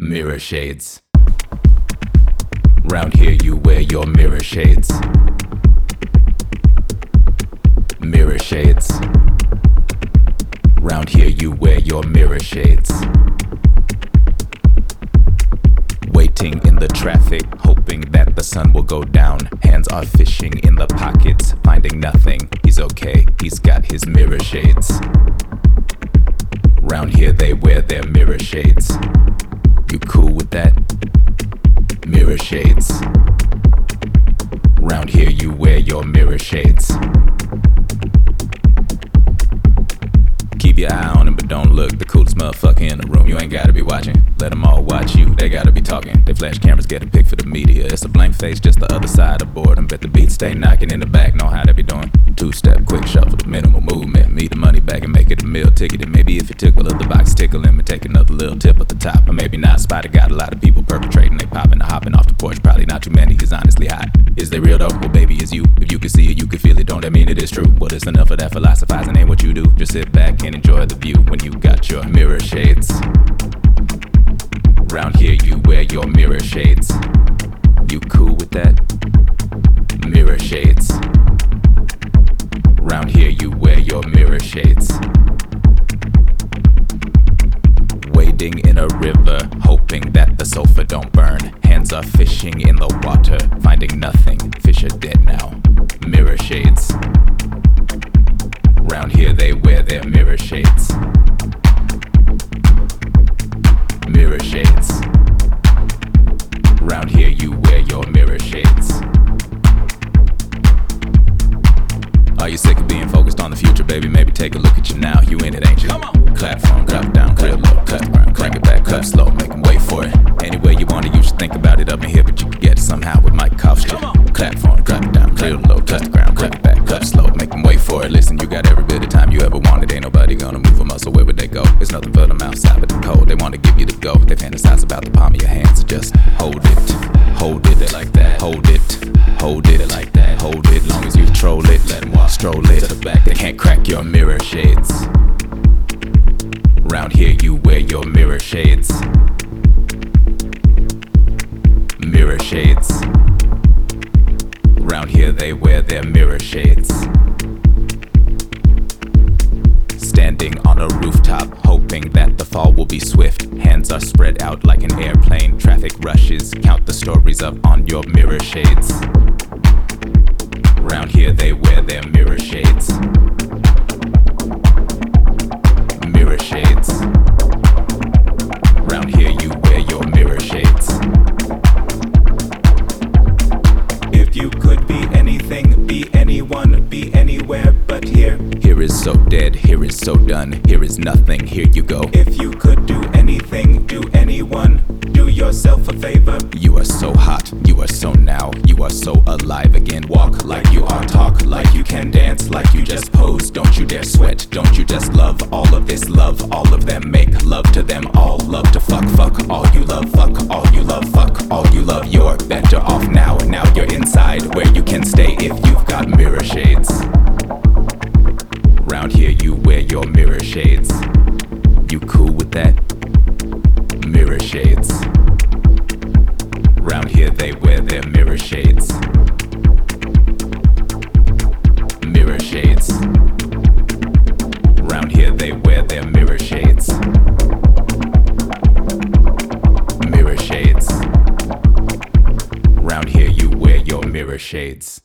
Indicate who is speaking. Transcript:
Speaker 1: Mirror shades. Round here you wear your mirror shades. Mirror shades. Round here you wear your mirror shades. Waiting in the traffic, hoping that the sun will go down. Hands are fishing in the pockets, finding nothing. He's okay, he's got his mirror shades. Round here they wear their mirror shades. You cool with that? Mirror shades. Round here you wear your mirror shades. Keep your eye on him, but don't look. The coolest motherfucker in the room. You ain't gotta be watching. Let them all watch you. They gotta be talking. They flash cameras, get a pic for the media. It's a blank face, just the other side of boredom. Bet the beats stay knocking in the back. Know how they be doing. Two-step, quick shuffle, the minimal movement. Meet the money back and make it a meal ticket. And maybe if you tickle of the box, tickle him and take another little tip at the top. Or maybe not. Spider got a lot of people perpetrating. They popping and hopping off the porch. Probably not too many, cause honestly hot. Is they real though? Well, baby, it's you. If you can see it, you can feel it. Don't that mean it is true? Well, it's enough of that philosophizing ain't what you do. Just sit back and enjoy the view when you got your mirror shades. Round here you wear your mirror shades. You cool with that? Mirror shades. Round here you wear your mirror shades. Wading in a river, hoping that the sofa don't burn. Hands are fishing in the water, finding nothing. Fish are dead now. Mirror shades. Round here they wear their mirror shades. Mirror shades. Round here you wear your mirror shades. Are you sick of being focused on the future, baby? Maybe take a look at you now. You in it, ain't you? Come on. Clap front, clap down, clear low, cut round, crank it back, clap slow, make them wait for it. Any way you want it, you should think about it up in here, but you can get it somehow. It might cost you. Clap front, clap down, clear low, touch the ground, clap it back, clap slow, make them wait for it. Listen, you got every bit of time you ever wanted. Ain't nobody gonna move a muscle, where would they go? It's nothing for them outside but the cold. They wanna give you the go. They fantasize about the palm of your hands, so just hold it. Hold it like that. Hold it. Hold it like that. Hold it long as you troll it. Let them walk, stroll it to the back. They can't crack your mirror shades. Round here you wear your mirror shades. Mirror shades. Round here they wear their mirror shades. Standing on a rooftop, hoping that the fall will be swift. Hands are spread out like an airplane. Traffic rushes, count the stories up on your mirror shades. Round here they wear their mirror shades. Mirror shades. Round here you wear your mirror shades. If you could be anything, be anyone, be anywhere but here. Here is so dead, here is so done, here is nothing, here you go. If you could do anything, do anyone, do yourself a favor. You are so hot, you are so now, you are so alive again. Walk like you are, talk like you can, dance like you just pose. Don't you dare sweat, don't you just love all of this, love all of them. Make love to them all, love to fuck, fuck all you love, fuck all you love, fuck all you love. You're better off now, now you're inside where you can stay if you've got mirror shades. Round here you wear your mirror shades. You cool with that? Mirror shades. Round here they wear their mirror shades. Mirror shades. Round here they wear their mirror shades. Mirror shades. Round here you wear your mirror shades.